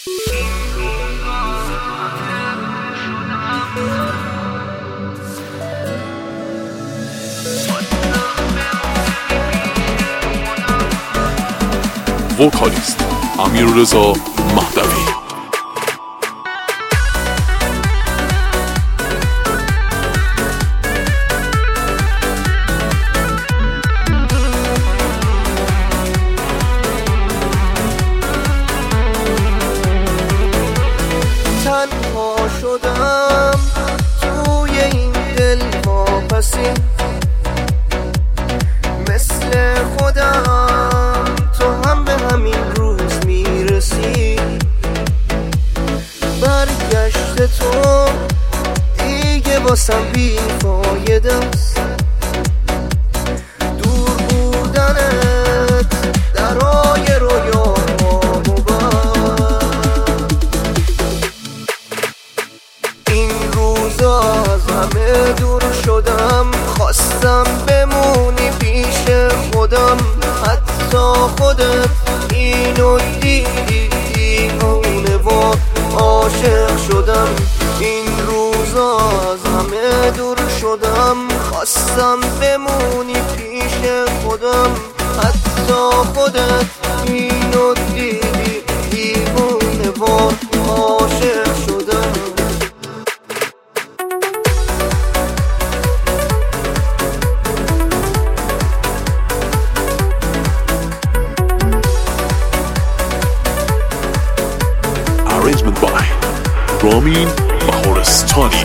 وکالیست امیررضا مهدوی. تنها شدم توی این دل واپسی، مثل خودم تو هم به همین روز میرسی. برگشت تو دیگه واسم بیفایده است، دور بودنت درای رویاهامو بست. این روزا از همه دور شدم، خواستم بمونی پیش خودم. حتی خودت اینو دیدی، دیوونه و عاشق شدم. این روزا از همه دور شدم، خواستم بمونی پیش خودم. حتی خودت اینو دیدی، دیوونه و عاشق شدم. Arrangement by رامین بهارستانی.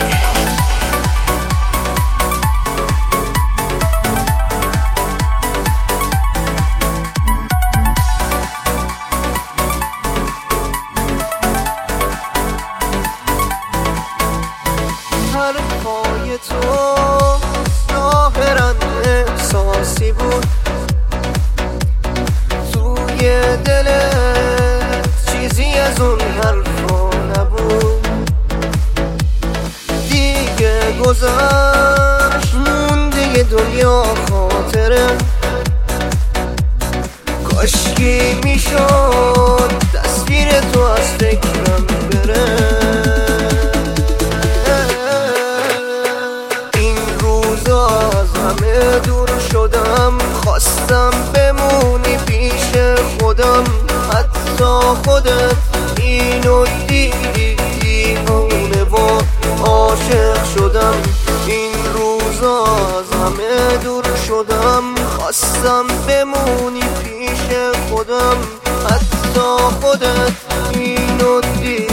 حرفای تو ظاهراً احساسی بود، توی دلت چیزی از اون حرفا نبود. دیگه گذشت مونده دنیا خاطره، کاشکی میشد تصویر تو از فکرم بره. این روزا از همه دور شدم، خواستم بمونی پیش خودم. حتی خودت اینو دیدی، دیوونه و عاشق شدم. این روزا از همه دور شدم، خواستم بمونی پیش خودم. حتی خودت اینو دیدی.